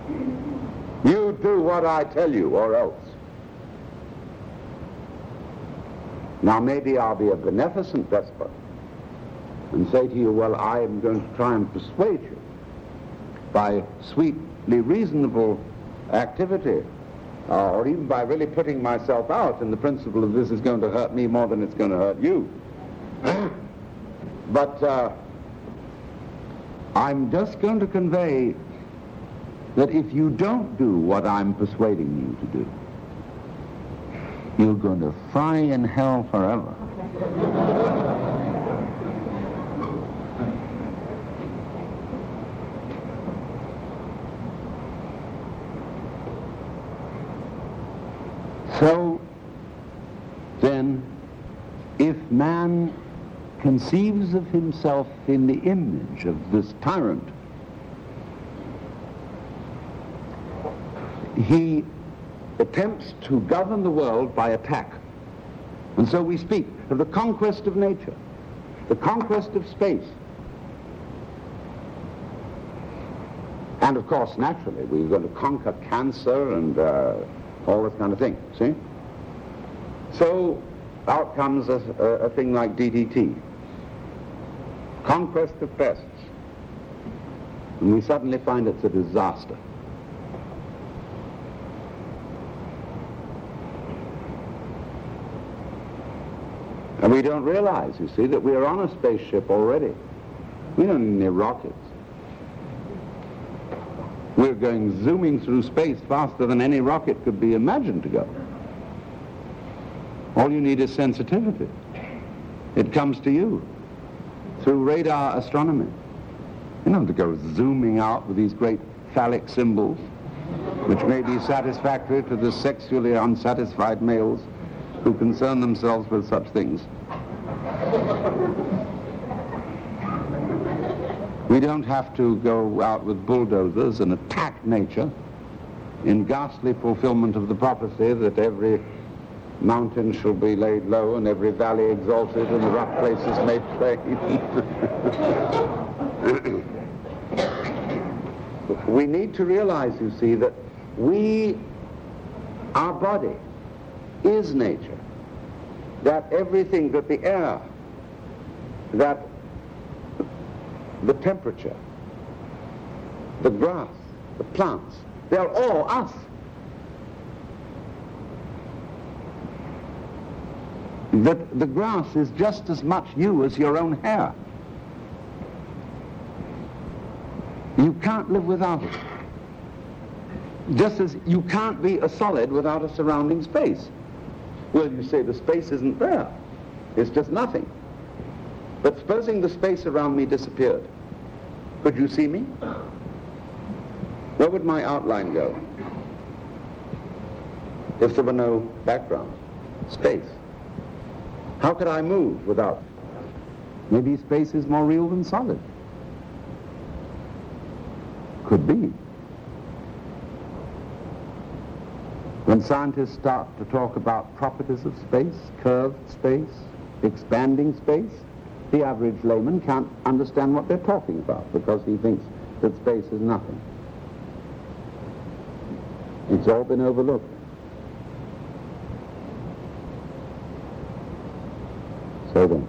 You do what I tell you, or else. Now maybe I'll be a beneficent despot and say to you, well, I am going to try and persuade you by sweetly reasonable activity, or even by really putting myself out in the principle of this is going to hurt me more than it's going to hurt you. But I'm just going to convey that if you don't do what I'm persuading you to do, you're going to fry in hell forever. So, then, if man conceives of himself in the image of this tyrant, he attempts to govern the world by attack. And so we speak of the conquest of nature, the conquest of space. And of course, naturally, we're going to conquer cancer and all this kind of thing, see? So out comes a thing like DDT, conquest of pests. And we suddenly find it's a disaster. And we don't realize, you see, that we're on a spaceship already. We don't need any rockets. We're going zooming through space faster than any rocket could be imagined to go. All you need is sensitivity. It comes to you through radar astronomy. You don't have to go zooming out with these great phallic symbols, which may be satisfactory to the sexually unsatisfied males who concern themselves with such things. We don't have to go out with bulldozers and attack nature in ghastly fulfillment of the prophecy that every mountain shall be laid low and every valley exalted and the rough places made plain. We need to realize, you see, that our body is nature, that everything, that the air, that the temperature, the grass, the plants, they're all us. That the grass is just as much you as your own hair. You can't live without it. Just as you can't be a solid without a surrounding space. Well, you say the space isn't there. It's just nothing. But supposing the space around me disappeared, could you see me? Where would my outline go? If there were no background, space. How could I move without? Maybe space is more real than solid. Could be. When scientists start to talk about properties of space, curved space, expanding space, the average layman can't understand what they're talking about because he thinks that space is nothing. It's all been overlooked. So then,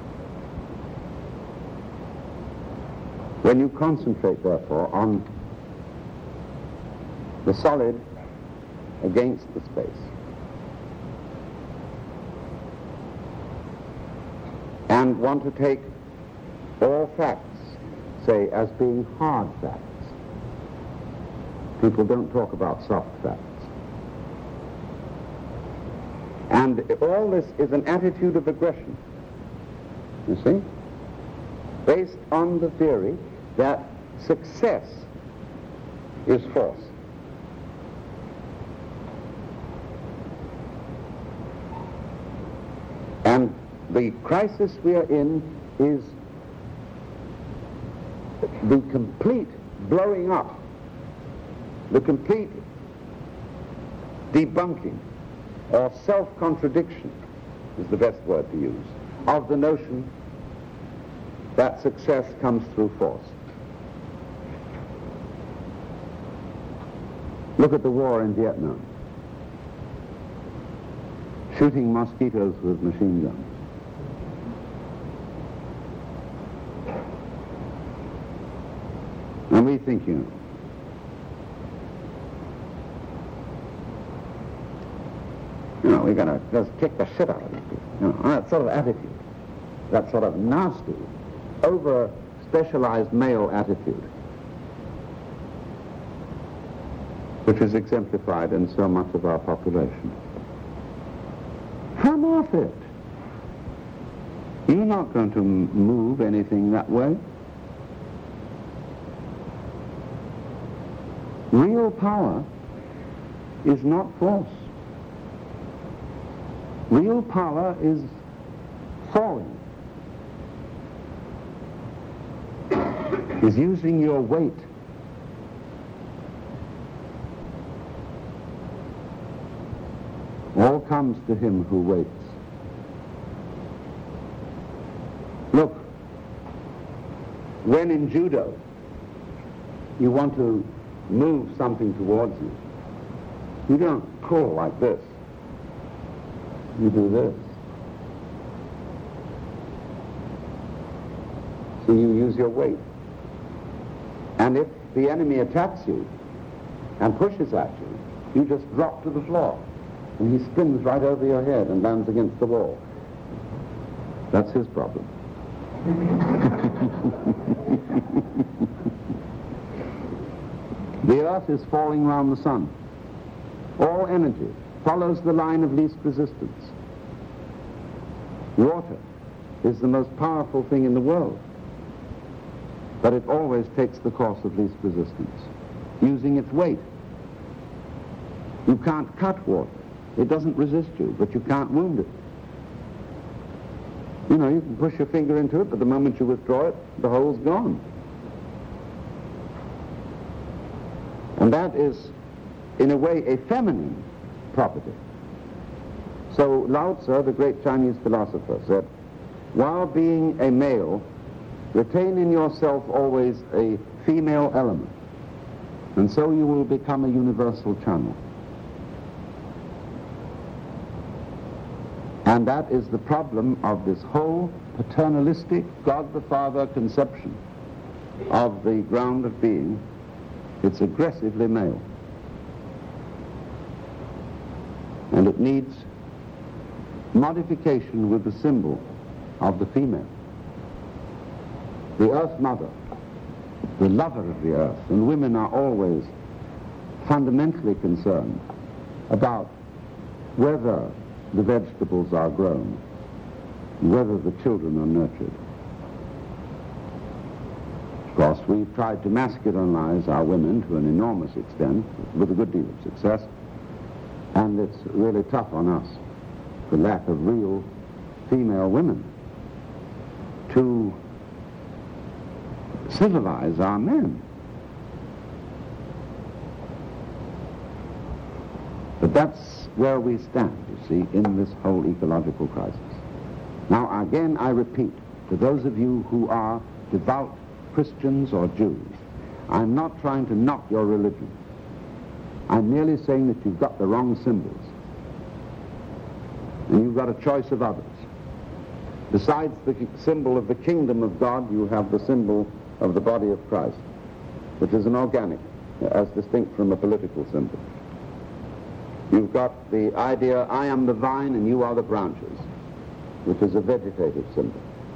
when you concentrate, therefore, on the solid against the space, and want to take all facts, say, as being hard facts. People don't talk about soft facts. And all this is an attitude of aggression, you see, based on the theory that success is force. And the crisis we are in is the complete blowing up, the complete debunking or self-contradiction is the best word to use, of the notion that success comes through force. Look at the war in Vietnam. Shooting mosquitoes with machine guns. And we think, we're going to just kick the shit out of these people. That sort of attitude, that sort of nasty, over-specialized male attitude, which is exemplified in so much of our population. Come off it. You're not going to move anything that way. Real power is not force. Real power is falling, is using your weight. All comes to him who waits. Look, when in judo you want to move something towards you, you don't pull like this. You do this. So you use your weight. And if the enemy attacks you and pushes at you, you just drop to the floor. And he spins right over your head and lands against the wall. That's his problem. The earth is falling round the sun. All energy follows the line of least resistance. Water is the most powerful thing in the world, but it always takes the course of least resistance, using its weight. You can't cut water. It doesn't resist you, but you can't wound it. You can push your finger into it, but the moment you withdraw it, the hole's gone. And that is, in a way, a feminine property. So Lao Tzu, the great Chinese philosopher, said, while being a male, retain in yourself always a female element, and so you will become a universal channel. And that is the problem of this whole paternalistic, God the Father conception of the ground of being. It's aggressively male. And it needs modification with the symbol of the female. The Earth Mother, the lover of the earth, and women are always fundamentally concerned about whether the vegetables are grown, whether the children are nurtured. Of course, we've tried to masculinize our women to an enormous extent, with a good deal of success, and it's really tough on us, the lack of real female women, to civilize our men. But that's where we stand, you see, in this whole ecological crisis. Now, again, I repeat, to those of you who are devout Christians or Jews, I'm not trying to knock your religion. I'm merely saying that you've got the wrong symbols. And you've got a choice of others. Besides the symbol of the kingdom of God, you have the symbol of the body of Christ, which is an organic, as distinct from a political symbol. You've got the idea, I am the vine and you are the branches, which is a vegetative symbol.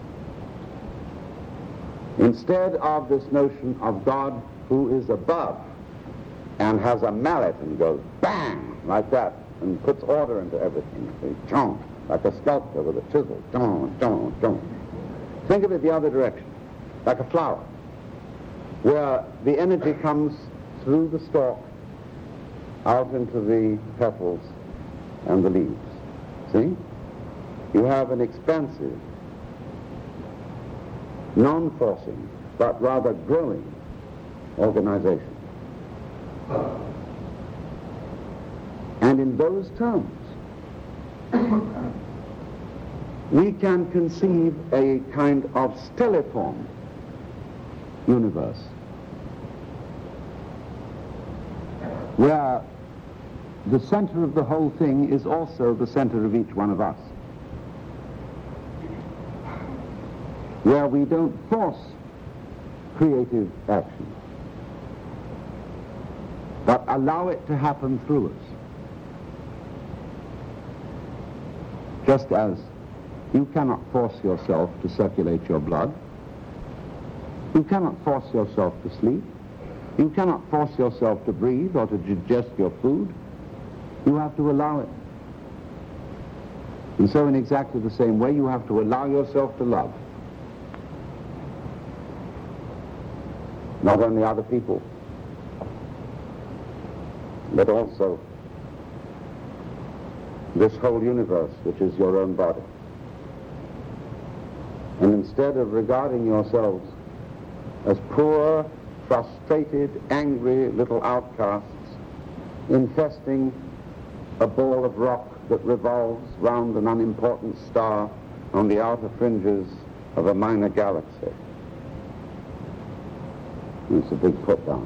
Instead of this notion of God who is above and has a mallet and goes bang, like that, and puts order into everything, like a sculptor with a chisel, think of it the other direction, like a flower, where the energy comes through the stalk out into the petals and the leaves. See? You have an expansive, non-forcing, but rather growing organization. And in those terms, we can conceive a kind of stelliform universe where the center of the whole thing is also the center of each one of us, where we don't force creative action, but allow it to happen through us. Just as you cannot force yourself to circulate your blood, you cannot force yourself to sleep, you cannot force yourself to breathe or to digest your food. You have to allow it. And so in exactly the same way, you have to allow yourself to love. Not only other people, but also this whole universe, which is your own body. And instead of regarding yourselves as poor, frustrated, angry little outcasts infesting a ball of rock that revolves round an unimportant star on the outer fringes of a minor galaxy. It's a big put down.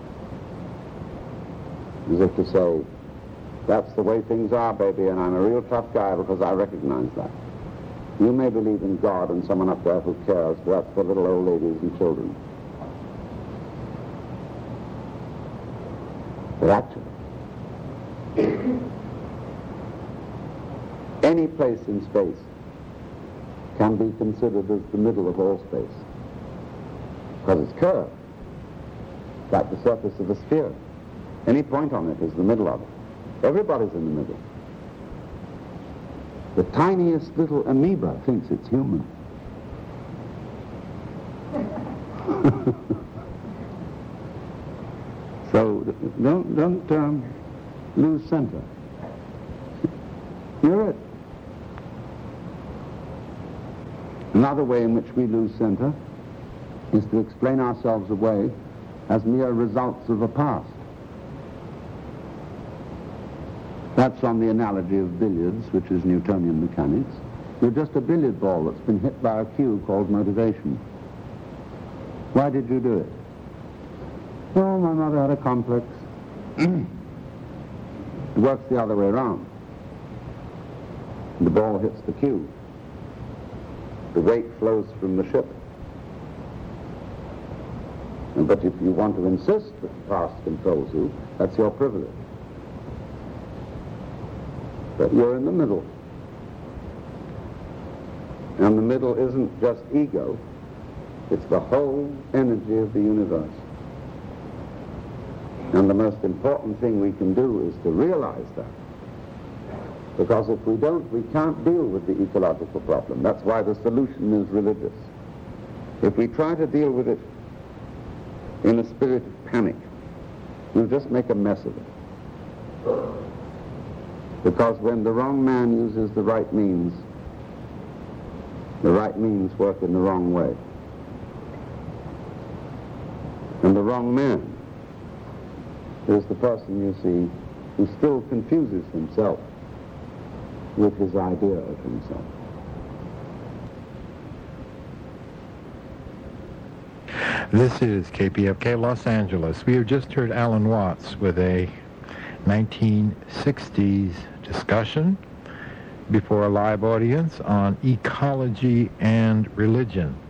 As if to say, that's the way things are, baby, and I'm a real tough guy because I recognize that. You may believe in God and someone up there who cares, but that's for little old ladies and children. But actually, any place in space can be considered as the middle of all space, because it's curved, like the surface of a sphere. Any point on it is the middle of it. Everybody's in the middle. The tiniest little amoeba thinks it's human. So don't lose center. You're it. Another way in which we lose center is to explain ourselves away as mere results of a past. That's on the analogy of billiards, which is Newtonian mechanics. You're just a billiard ball that's been hit by a cue called motivation. Why did you do it? Oh, my mother had a complex. It works the other way around. The ball hits the cue. The weight flows from the ship. But if you want to insist that the past controls you, that's your privilege. But you're in the middle. And the middle isn't just ego, it's the whole energy of the universe. And the most important thing we can do is to realize that. Because if we don't, we can't deal with the ecological problem. That's why the solution is religious. If we try to deal with it in a spirit of panic, we'll just make a mess of it. Because when the wrong man uses the right means work in the wrong way. And the wrong man is the person, you see, who still confuses himself with his idea of himself. This is KPFK Los Angeles. We have just heard Alan Watts with a 1960s discussion before a live audience on ecology and religion.